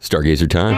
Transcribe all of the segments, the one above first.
Stargazer time.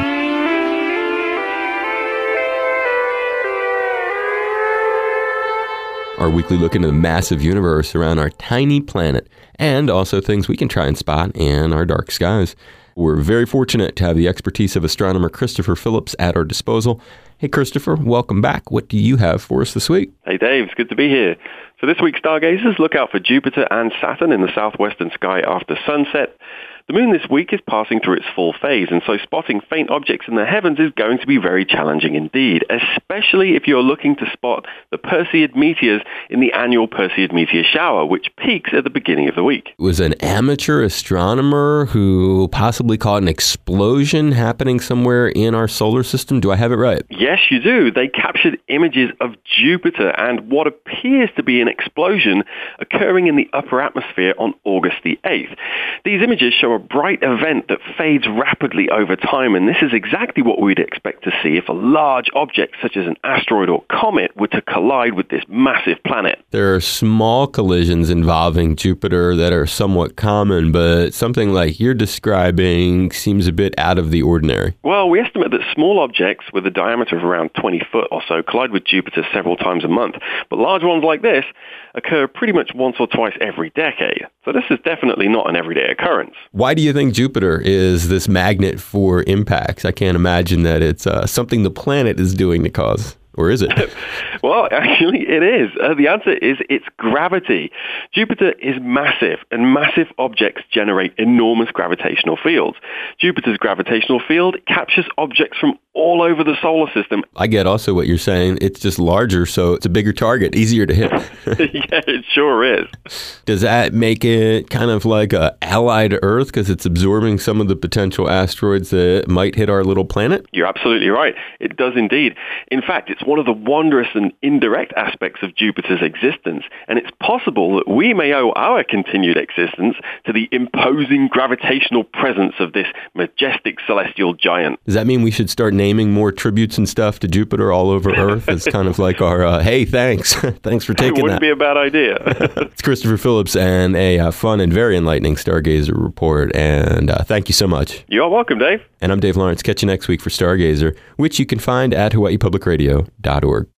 Our weekly look into the massive universe around our tiny planet, and also things we can try and spot in our dark skies. We're very fortunate to have the expertise of astronomer Christopher Phillips at our disposal. Hey, Christopher, welcome back. What do you have for us this week? Hey, Dave. It's good to be here. So this week, stargazers, look out for Jupiter and Saturn in the southwestern sky after sunset. The moon this week is passing through its full phase, and so spotting faint objects in the heavens is going to be very challenging indeed, especially if you're looking to spot the Perseid meteors in the annual Perseid meteor shower, which peaks at the beginning of the week. It was an amateur astronomer who possibly caught an explosion happening somewhere in our solar system. Do I have it right? Yes, you do. They captured images of Jupiter and what appears to be an explosion occurring in the upper atmosphere on August the 8th. These images show a bright event that fades rapidly over time, and this is exactly what we'd expect to see if a large object such as an asteroid or comet were to collide with this massive planet. There are small collisions involving Jupiter that are somewhat common, but something like you're describing seems a bit out of the ordinary. Well, we estimate that small objects with a diameter of around 20 foot or so collide with Jupiter several times a month, but large ones like this occur pretty much once or twice every decade. So this is definitely not an everyday occurrence. Why do you think Jupiter is this magnet for impacts? I can't imagine that it's something the planet is doing to cause. Or is it? Well, actually, it is. The answer is its gravity. Jupiter is massive, and massive objects generate enormous gravitational fields. Jupiter's gravitational field captures objects from all over the solar system. I get also what you're saying. It's just larger, so it's a bigger target, easier to hit. Yeah, it sure is. Does that make it kind of like a ally to Earth because it's absorbing some of the potential asteroids that might hit our little planet? You're absolutely right. It does indeed. In fact, it's one of the wondrous and indirect aspects of Jupiter's existence, and it's possible that we may owe our continued existence to the imposing gravitational presence of this majestic celestial giant. Does that mean we should start naming more tributes and stuff to Jupiter all over Earth? It's kind of like our, hey, thanks. Thanks for taking that. It wouldn't be a bad idea. It's Christopher Phillips and a fun and very enlightening Stargazer report, and thank you so much. You're welcome, Dave. And I'm Dave Lawrence. Catch you next week for Stargazer, which you can find at hawaiipublicradio.org.